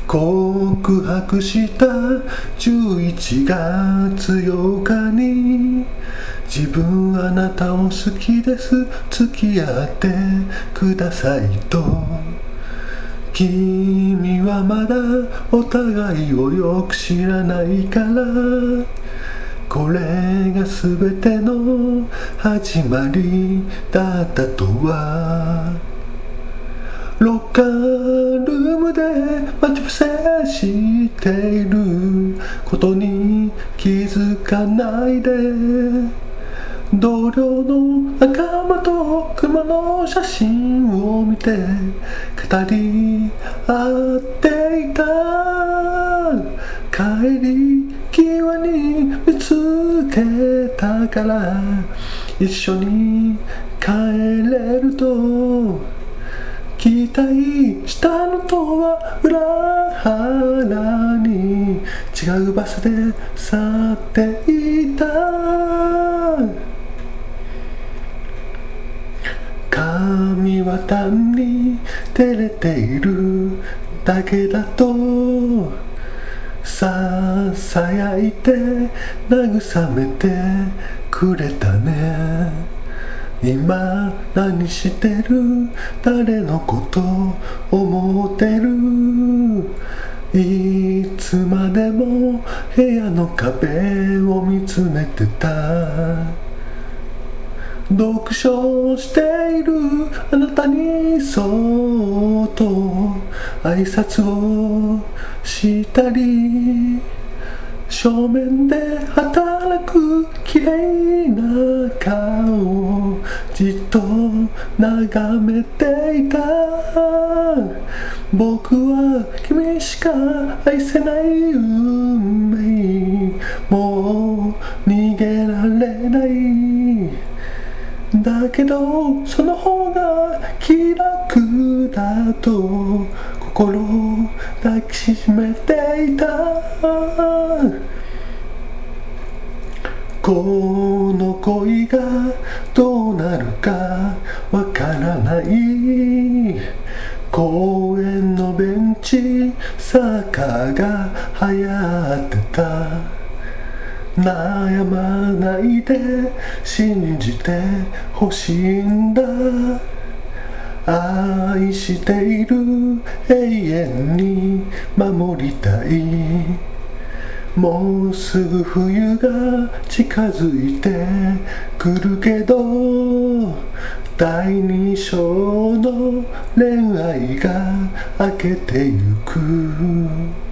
告白した11月8日に、自分あなたを好きです、付き合ってくださいと。君はまだお互いをよく知らないから、これが全ての始まりだったとは。ロッカールームで待ち伏せしていることに気づかないで、同僚の仲間と熊の写真を見て語り合っていた。帰り際に見つけたから一緒に帰れると、期待したのとは裏腹に違う場所で去っていた。髪は単に照れているだけだとささやいて慰めてくれたね。今何してる、誰のこと思ってる、いつまでも部屋の壁を見つめてた。読書しているあなたにそっと挨拶をしたり、正面で働く綺麗な顔をじっと眺めていた。僕は君しか愛せない運命、もう逃げられない。だけどその方が気楽だと心を抱きしめていた。この恋がどうなるかわからない。公園のベンチサッカーが流行ってた。悩まないで信じてほしいんだ。愛している永遠に守りたい。もうすぐ冬が近づいてくるけど、第二章の恋愛が明けてゆく。